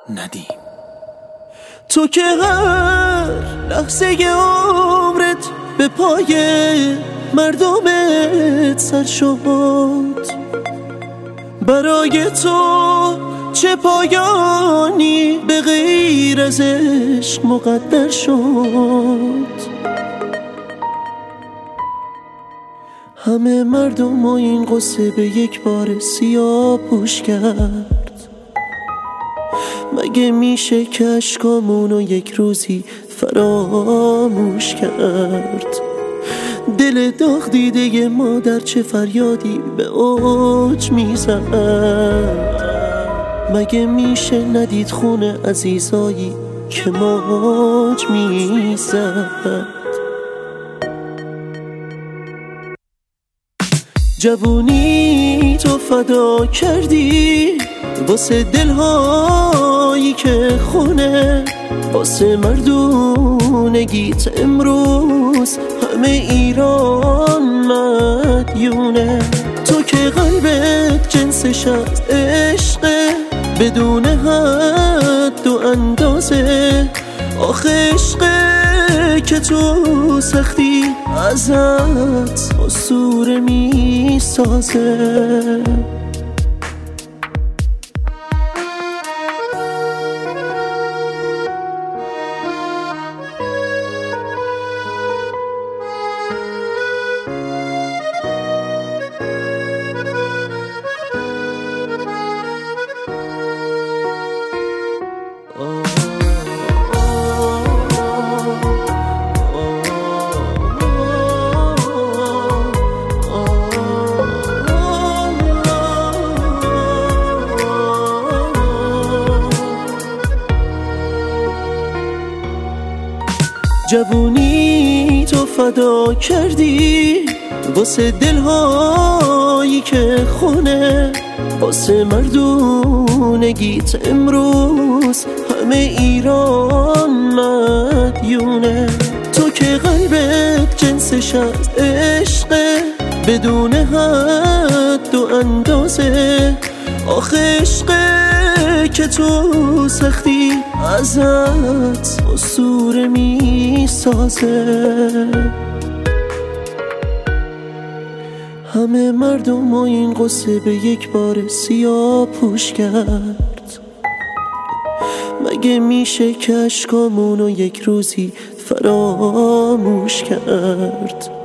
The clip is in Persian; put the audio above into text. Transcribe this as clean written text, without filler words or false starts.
ندیم. تو که هر لحظه عمرت به پای مردمت سر شد، برای تو چه پایانی به غیر از عشق مقدر شد. همه مردم و این قصه به یک بار سیاه پوش کرد. مگه میشه که اشکامونو یک روزی فراموش کرد؟ دل داغ دیده مادر چه فریادی به اوج میزد. مگه میشه ندید خون عزیزایی که موج میزد؟ جوونی تو فدا کردی واسه دلهایی که خونه، واسه مردونگیت امروز همه ایران مدیونه. تو که قلبت جنسش از عشقه بدون حد و اندازه، آخه عشقه که تو سختی ازت اسطوره میسازه. جوونی تو فدا کردی واسه دلهایی که خونه، واسه مردونگیت امروز همه ایران مدیونه. تو که قلبت جنسش از عشقه بدون حد و اندازه، آخه عشقه که تو سختی ازت اسطوره میسازه. همه مردم و این قصه به یک بار سیاه پوش کرد. مگه میشه که اشکامونو یک روزی فراموش کرد؟